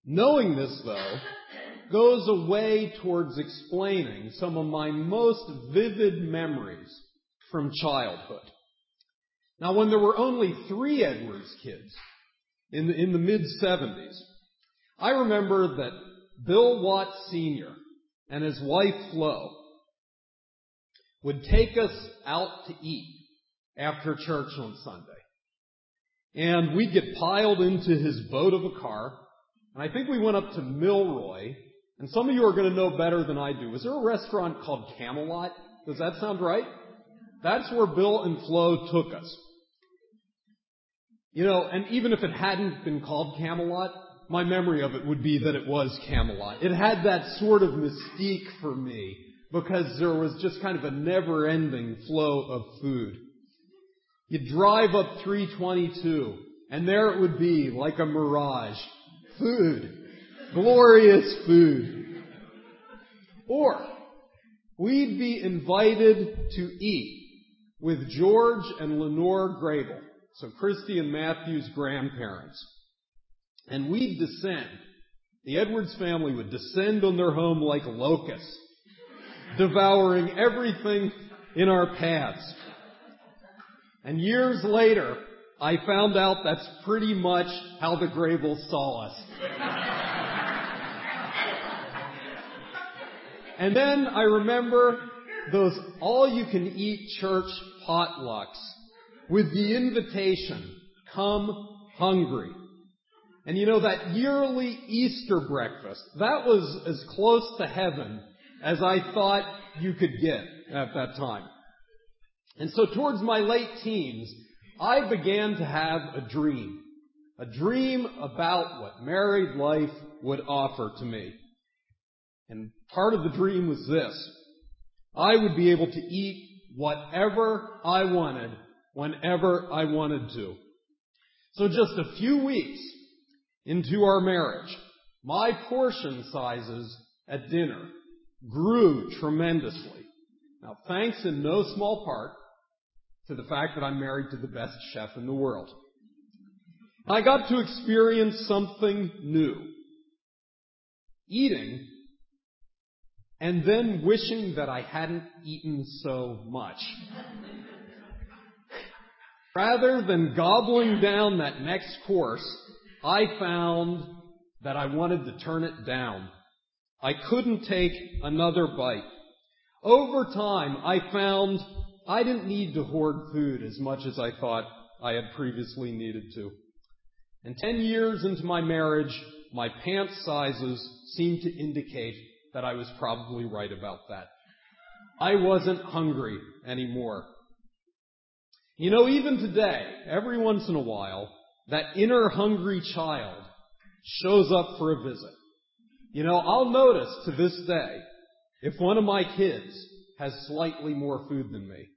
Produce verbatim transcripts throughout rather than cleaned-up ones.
Knowing this, though, goes a way towards explaining some of my most vivid memories from childhood. Now, when there were only three Edwards kids in the, in the mid-seventies, I remember that Bill Watts Senior and his wife Flo would take us out to eat after church on Sunday. And we'd get piled into his boat of a car, and I think we went up to Milroy, and some of you are going to know better than I do. Is there a restaurant called Camelot? Does that sound right? That's where Bill and Flo took us. You know, and even if it hadn't been called Camelot, my memory of it would be that it was Camelot. It had that sort of mystique for me because there was just kind of a never-ending flow of food. You'd drive up three twenty-two, and there it would be, like a mirage. Food. Glorious food. Or we'd be invited to eat with George and Lenore Grable, so Christy and Matthew's grandparents. And we'd descend. The Edwards family would descend on their home like locusts, devouring everything in our paths. And years later, I found out that's pretty much how the Grables saw us. And then I remember those all-you-can-eat church potlucks with the invitation, come hungry. And you know, that yearly Easter breakfast, that was as close to heaven as I thought you could get at that time. And so towards my late teens, I began to have a dream. A dream about what married life would offer to me. And part of the dream was this. I would be able to eat whatever I wanted, whenever I wanted to. So just a few weeks into our marriage, my portion sizes at dinner grew tremendously. Now, thanks in no small part to the fact that I'm married to the best chef in the world. I got to experience something new. Eating, and then wishing that I hadn't eaten so much. Rather than gobbling down that next course, I found that I wanted to turn it down. I couldn't take another bite. Over time, I found I didn't need to hoard food as much as I thought I had previously needed to. And ten years into my marriage, my pant sizes seemed to indicate that I was probably right about that. I wasn't hungry anymore. You know, even today, every once in a while, that inner hungry child shows up for a visit. You know, I'll notice to this day if one of my kids has slightly more food than me.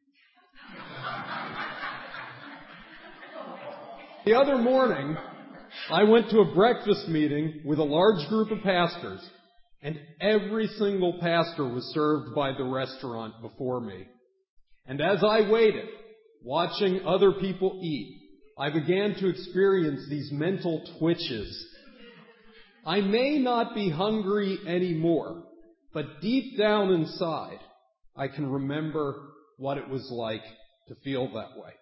The other morning, I went to a breakfast meeting with a large group of pastors, and every single pastor was served by the restaurant before me. And as I waited, watching other people eat, I began to experience these mental twitches. I may not be hungry anymore, but deep down inside, I can remember what it was like to feel that way.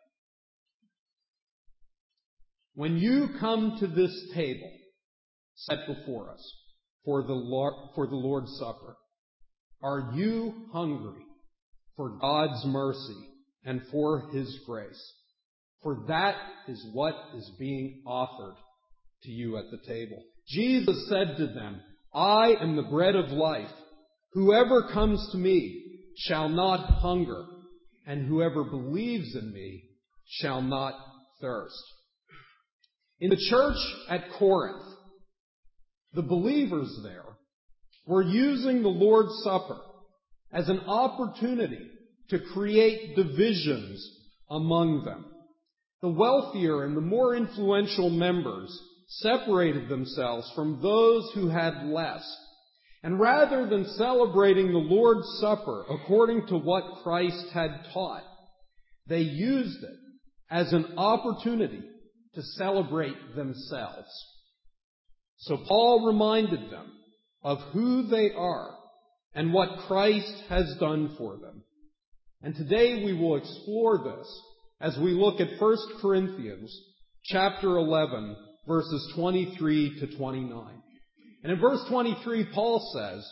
When you come to this table set before us for the Lord, for the Lord's Supper, are you hungry for God's mercy and for His grace? For that is what is being offered to you at the table. Jesus said to them, I am the bread of life. Whoever comes to me shall not hunger, and whoever believes in me shall not thirst. In the church at Corinth, the believers there were using the Lord's Supper as an opportunity to create divisions among them. The wealthier and the more influential members separated themselves from those who had less. And rather than celebrating the Lord's Supper according to what Christ had taught, they used it as an opportunity to celebrate themselves. So Paul reminded them of who they are and what Christ has done for them. And today we will explore this as we look at First Corinthians chapter eleven, verses twenty-three to twenty-nine. And in verse twenty-three, Paul says,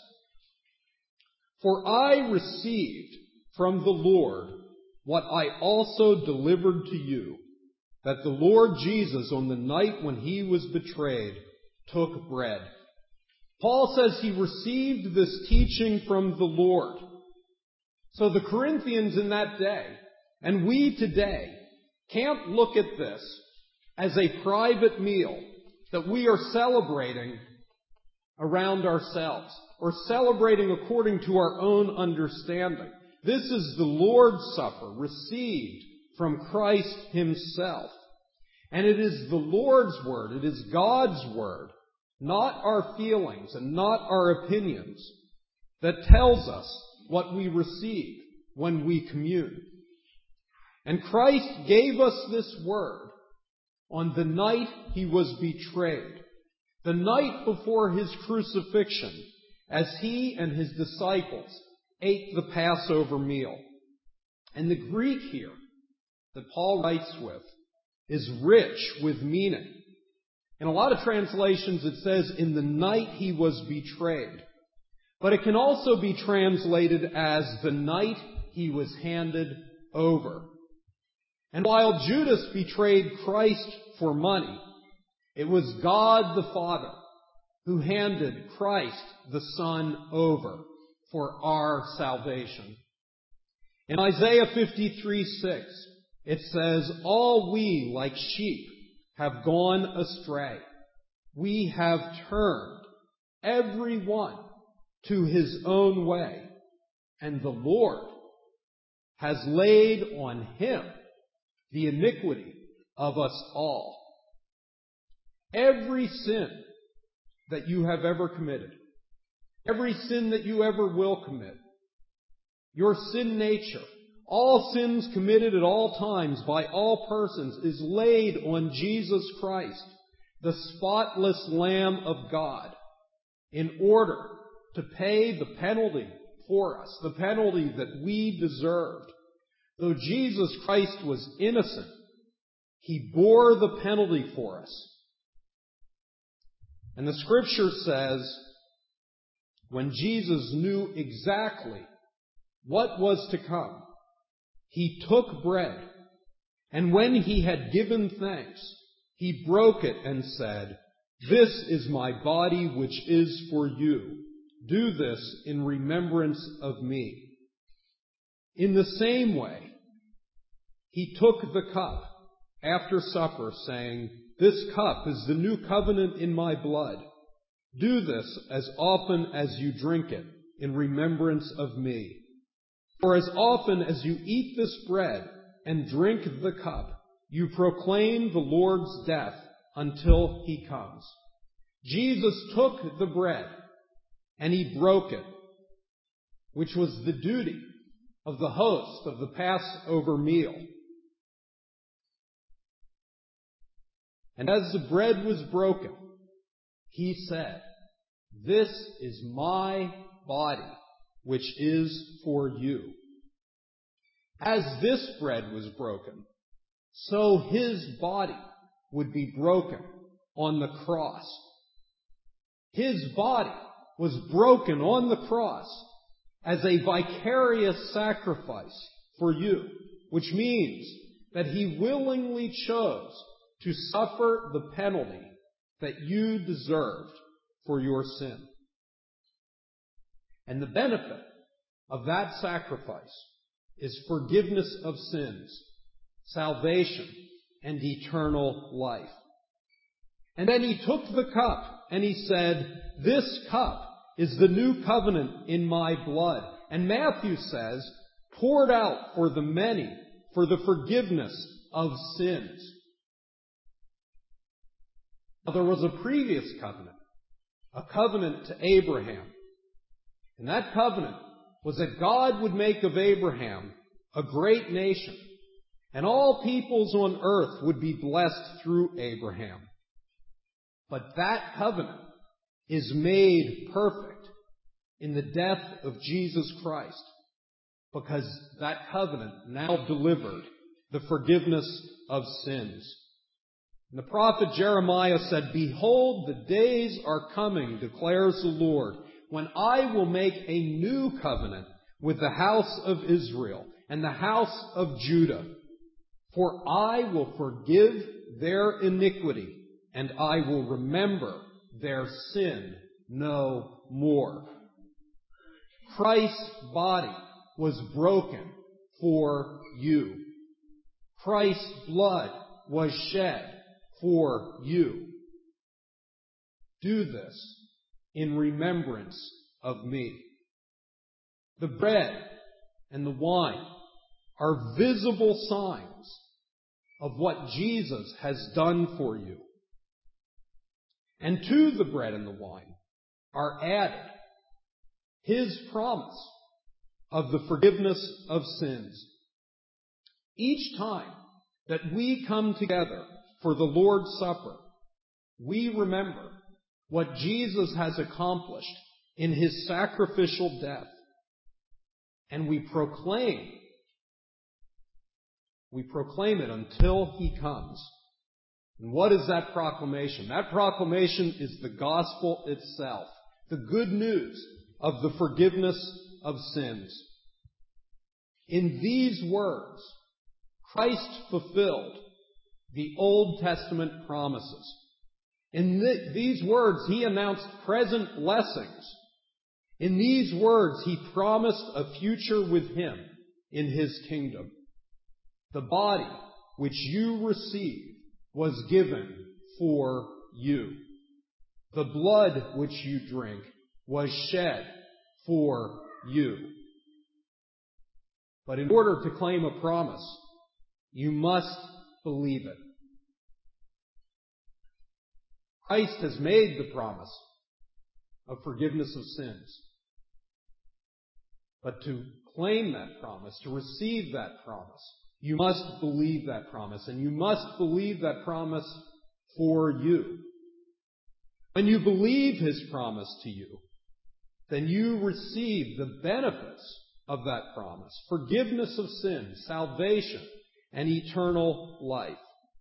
"For I received from the Lord what I also delivered to you, that the Lord Jesus, on the night when he was betrayed, took bread." Paul says he received this teaching from the Lord. So the Corinthians in that day, and we today, can't look at this as a private meal that we are celebrating around ourselves, or celebrating according to our own understanding. This is the Lord's Supper, received from Christ himself. And it is the Lord's Word, it is God's Word, not our feelings and not our opinions, that tells us what we receive when we commune. And Christ gave us this Word on the night he was betrayed, the night before his crucifixion, as he and his disciples ate the Passover meal. And the Greek here that Paul writes with is rich with meaning. In a lot of translations it says, in the night he was betrayed. But it can also be translated as the night he was handed over. And while Judas betrayed Christ for money, it was God the Father who handed Christ the Son over for our salvation. In Isaiah fifty-three six, it says, "All we like sheep have gone astray. We have turned every one to his own way, and the Lord has laid on him the iniquity of us all." Every sin that you have ever committed, every sin that you ever will commit, your sin nature, all sins committed at all times by all persons, is laid on Jesus Christ, the spotless Lamb of God, in order to pay the penalty for us, the penalty that we deserved. Though Jesus Christ was innocent, he bore the penalty for us. And the Scripture says, when Jesus knew exactly what was to come, he took bread, and when he had given thanks, he broke it and said, "This is my body which is for you. Do this in remembrance of me." In the same way, he took the cup after supper, saying, "This cup is the new covenant in my blood. Do this as often as you drink it in remembrance of me. For as often as you eat this bread and drink the cup, you proclaim the Lord's death until he comes." Jesus took the bread and he broke it, which was the duty of the host of the Passover meal. And as the bread was broken, he said, "This is my body, which is for you." As this bread was broken, so his body would be broken on the cross. His body was broken on the cross as a vicarious sacrifice for you, which means that he willingly chose to suffer the penalty that you deserved for your sin. And the benefit of that sacrifice is forgiveness of sins, salvation, and eternal life. And then he took the cup and he said, "This cup is the new covenant in my blood." And Matthew says, "poured out for the many for the forgiveness of sins." Now, there was a previous covenant, a covenant to Abraham. And that covenant was that God would make of Abraham a great nation, and all peoples on earth would be blessed through Abraham. But that covenant is made perfect in the death of Jesus Christ, because that covenant now delivered the forgiveness of sins. And the prophet Jeremiah said, "Behold, the days are coming, declares the Lord, when I will make a new covenant with the house of Israel and the house of Judah. For I will forgive their iniquity, and I will remember their sin no more." Christ's body was broken for you. Christ's blood was shed for you. Do this in remembrance of me. The bread and the wine are visible signs of what Jesus has done for you. And to the bread and the wine are added His promise of the forgiveness of sins. Each time that we come together for the Lord's Supper, we remember what Jesus has accomplished in His sacrificial death. And we proclaim, we proclaim it until He comes. And what is that proclamation? That proclamation is the gospel itself, the good news of the forgiveness of sins. In these words, Christ fulfilled the Old Testament promises. In th- these words, He announced present blessings. In these words, He promised a future with Him in His kingdom. The body which you receive was given for you. The blood which you drink was shed for you. But in order to claim a promise, you must believe it. Christ has made the promise of forgiveness of sins. But to claim that promise, to receive that promise, you must believe that promise, and you must believe that promise for you. When you believe His promise to you, then you receive the benefits of that promise: forgiveness of sins, salvation, and eternal life.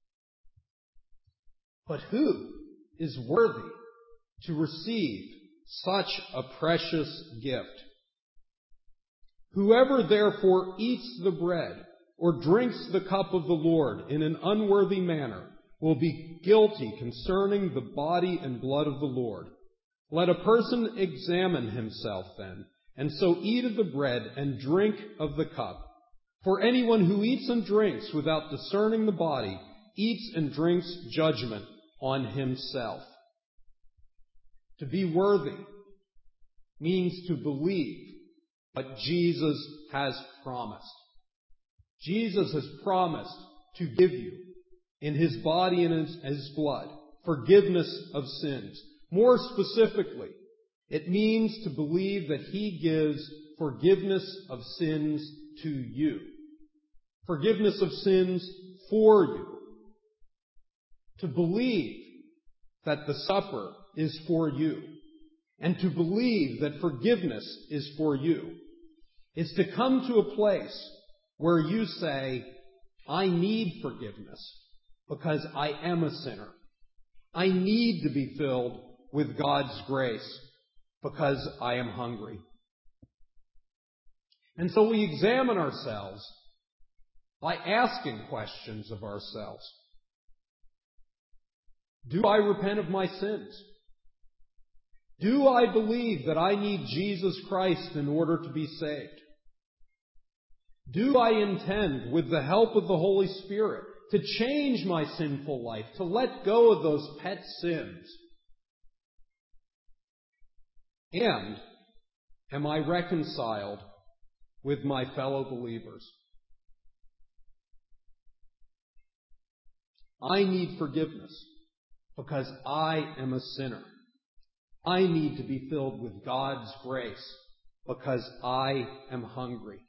But who is worthy to receive such a precious gift? Whoever therefore eats the bread or drinks the cup of the Lord in an unworthy manner will be guilty concerning the body and blood of the Lord. Let a person examine himself then, and so eat of the bread and drink of the cup. For anyone who eats and drinks without discerning the body eats and drinks judgment on himself. To be worthy means to believe what Jesus has promised. Jesus has promised to give you, in His body and His, His blood, forgiveness of sins. More specifically, it means to believe that He gives forgiveness of sins to you. Forgiveness of sins for you. To believe that the supper is for you, and to believe that forgiveness is for you, is to come to a place where you say, I need forgiveness because I am a sinner. I need to be filled with God's grace because I am hungry. And so we examine ourselves by asking questions of ourselves. Do I repent of my sins? Do I believe that I need Jesus Christ in order to be saved? Do I intend, with the help of the Holy Spirit, to change my sinful life, to let go of those pet sins? And am I reconciled with my fellow believers? I need forgiveness because I am a sinner. I need to be filled with God's grace because I am hungry.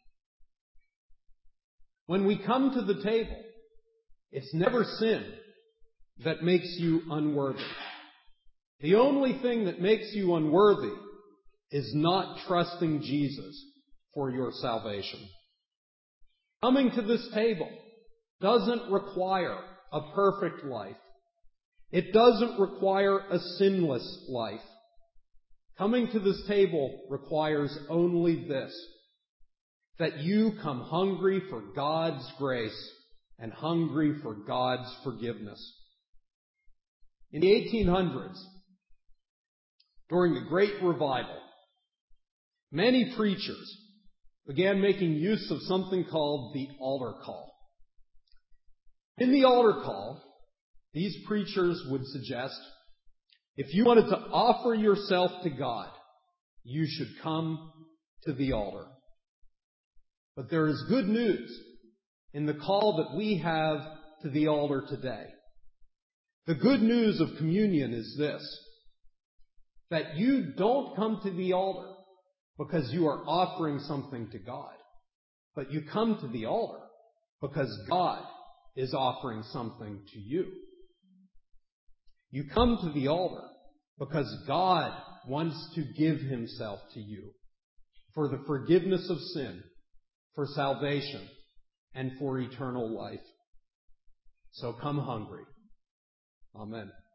When we come to the table, it's never sin that makes you unworthy. The only thing that makes you unworthy is not trusting Jesus for your salvation. Coming to this table doesn't require a perfect life. It doesn't require a sinless life. Coming to this table requires only this, that you come hungry for God's grace and hungry for God's forgiveness. In the eighteen hundreds, during the Great Revival, many preachers began making use of something called the altar call. In the altar call, these preachers would suggest, if you wanted to offer yourself to God, you should come to the altar. But there is good news in the call that we have to the altar today. The good news of communion is this, that you don't come to the altar because you are offering something to God, but you come to the altar because God is offering something to you. You come to the altar because God wants to give Himself to you for the forgiveness of sin, for salvation, and for eternal life. So come hungry. Amen.